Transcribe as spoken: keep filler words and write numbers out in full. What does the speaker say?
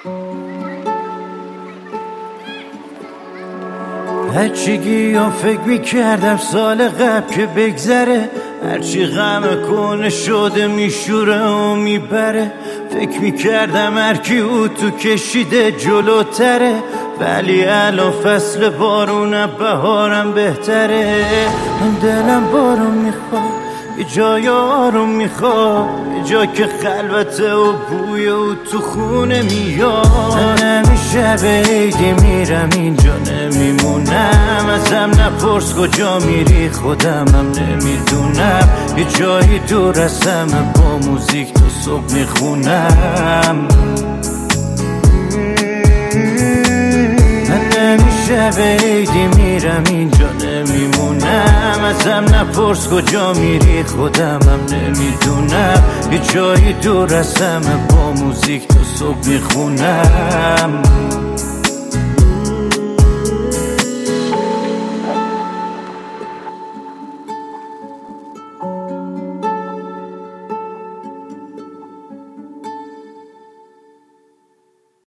هرچی گیام فکر میکردم سال قبل که بگذره، هرچی غم کنه شده میشوره و میبره. فکر میکردم هرکی او تو کشیده جلوتره، ولی الان فصل بارونه بهارم بهتره. من دلم بارون میخواد، یه جای آروم میخواد، یه جا که خلوته و بوی او تو خونه میاد. من همیشه به عیدی میرم اینجا نمیمونم، ازم نپرس کجا میری خودمم نمیدونم. یه جایی دور از همه با موزیک تو صبح میخونم. همیشه به عیدی میرم اینجا نمیمونم، ازم نپرس کجا میری خودمم نمیدونم. یه جایی دور از همه با موزیک تو صبح میخونم.